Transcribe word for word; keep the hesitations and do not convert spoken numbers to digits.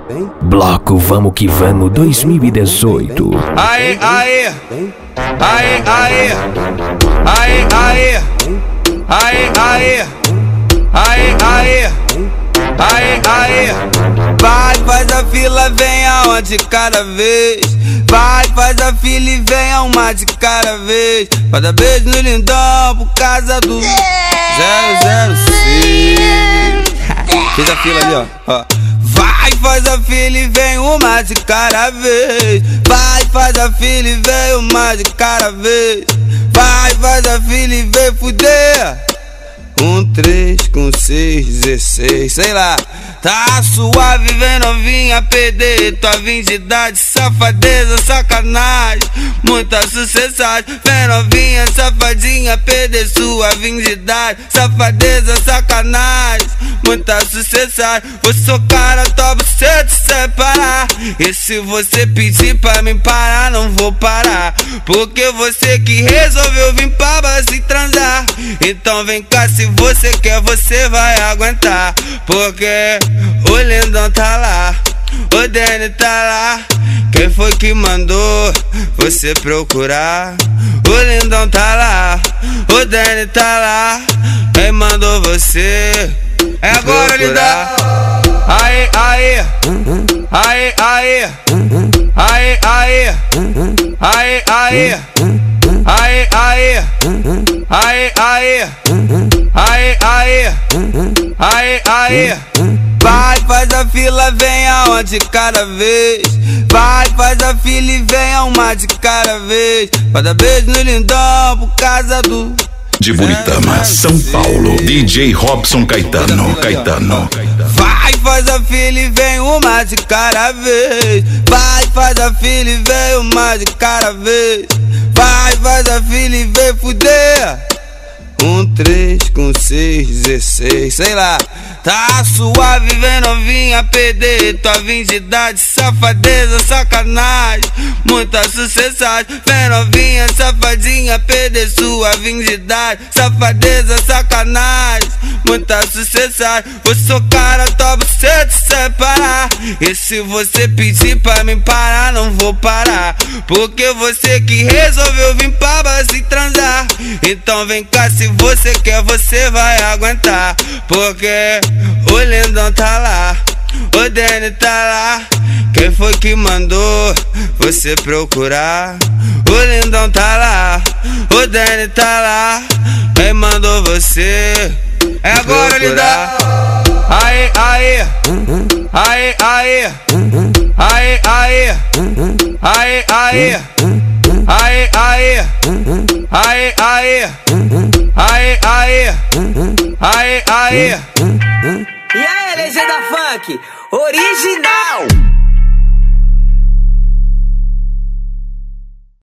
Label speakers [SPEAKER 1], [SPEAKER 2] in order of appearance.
[SPEAKER 1] Bloco Vamos Que Vamos dois mil e dezoito.
[SPEAKER 2] Aê, aê, aê, aê, aê, aê, aê, aê, aê, aê, aê, aê. Vai, faz a fila, venha uma de cada vez. Vai, faz a fila e venha uma de cada vez. Pra dar beijo no lindão por causa do zero zero seis. Fez a fila ali, ó, ó. Vai, faz a fila e vem uma de cada vez. Vai, faz a fila e vem uma de cada vez. Vai, faz a fila e vem fuder. Um, três, com seis, dezesseis, sei lá. Tá suave, vem novinha, perder tua virgindade. Safadeza, sacanagem, muita sucessagem. Vem novinha, safadinha, perder sua virgindade. Safadeza, sacanagem, muita sucessagem. Vou socar a tua buceta e separar. E se você pedir pra mim parar, não vou parar. Porque você que resolveu vir pra base e transar. Então vem cá, se você quer, você vai aguentar. Porque o lindão tá lá, o Danny tá lá. Quem foi que mandou você procurar? O lindão tá lá, o Danny tá lá. Quem mandou você é agora, lindão. Aê, aê, aê, aê, aê, aê, aê, aê, aê, aê, aê, aê, aê, aê, aê, aê. Vai, faz a fila, venha uma de cada vez. Vai, faz a fila e venha uma de cada vez. Pra dar beijo no lindão por causa do
[SPEAKER 3] de Buritama, São Paulo, D J Robson Caetano, Caetano.
[SPEAKER 2] Vai, faz a fila e vem uma de cada vez. Vai, faz a fila e vem uma de cada vez. Vai, faz a fila e vem fuder. Um, três, com seis, dezesseis, sei lá. Tá suave, vem novinha, perder tua virgindade. Safadeza, sacanagem, muita sucessagem. Vem novinha, safadinha, perder sua virgindade. Safadeza, sacanagem, muita sucessagem. Vou socar a tua buceta e separar. E se você pedir pra mim parar, não vou parar. Porque você que resolveu vir pra base e transar. Então vem cá, se você quer, você vai aguentar. Porque o lindão tá lá, o Danny tá lá. Quem foi que mandou você procurar? O lindão tá lá, o Danny tá lá. Quem mandou você é agora, lindão. Aê, aê, aê, aê, aê, aê, aê, aê, aê, aê, aê, aê, aê, aê, aê, aê.
[SPEAKER 4] E aí, legenda funk original.